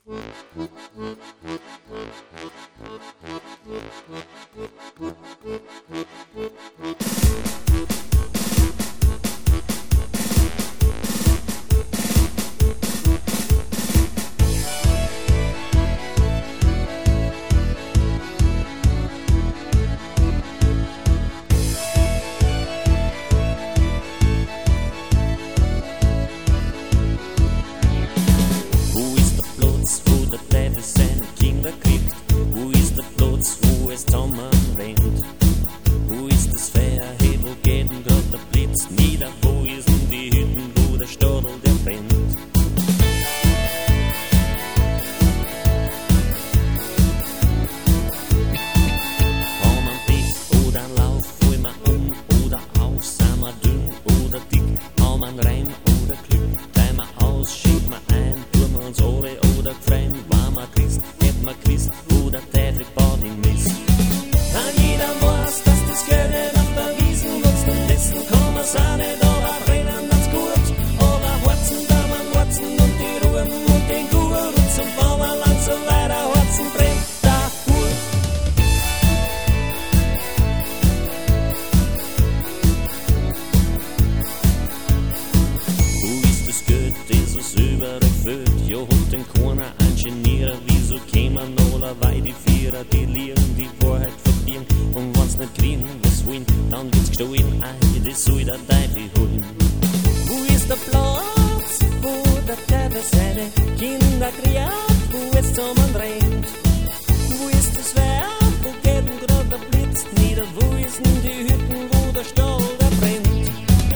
Jo hund den Corner ingenieren, wieso kämen oder weil die Vierer die lieren, die Wahrheit verlieren. Und wenn's nicht kriegen, was wollen, dann wird's gestohlen, das soll der Teufel holen. Wo ist der Platz, wo der Teufel seine Kinder kriegt, wo es zusammendrängt? Wo ist das Werk, wo geht denn grad der Blitz nieder? Wo ist denn die Hütten, wo der Stall, der brennt?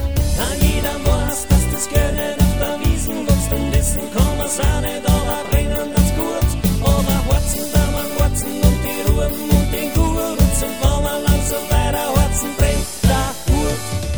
Jeder weiß, dass das Geld nicht auf der Wiesen wächst, und dessen kann man's auch nicht, aber brennen das gut. Aber Horzen, da man Horzen und die Ruhen und den Gurutz, und wenn man langsam weiter Horzen brennt, da Hut.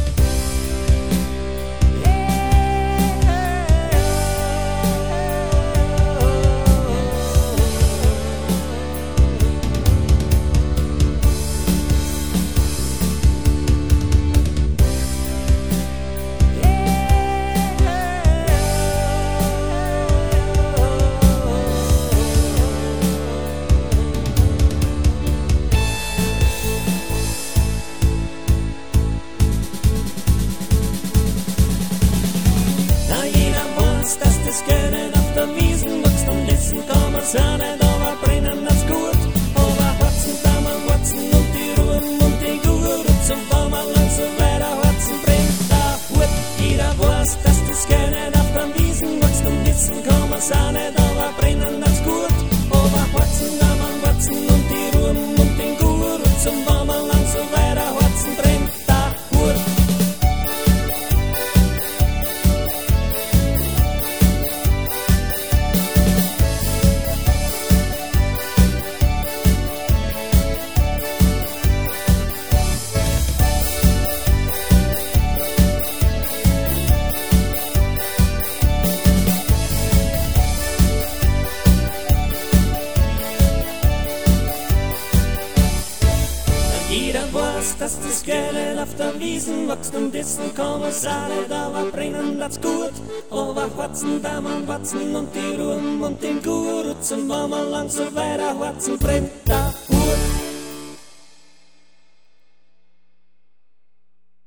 Dass das Geld nicht auf der Wiesen wächst, und dessen kann man's auch nicht, aber brennen das gut. Aber Horzen, da man Horzen und die Ruhen und die Gurutz, und wenn man langsam weiter Horzen brennt, da Hut. Jeder weiß, dass das Geld nicht auf der Wiesen wächst, und dessen kann man's auch nicht, aber brennen das gut. Aber Horzen, da man Horzen und die Ruhen und den Gurutz, und wenn man langsam weiter Horzen brennt, da Hut. Jeder weiß, dass das Geld auf der Wiesen wächst, und dessen kann man's auch nicht, aber brennen das gut. Aber Horzen, da man Horzen und die Ruhen und den Gurutz, und wenn man langsam weiter Horzen brennt, da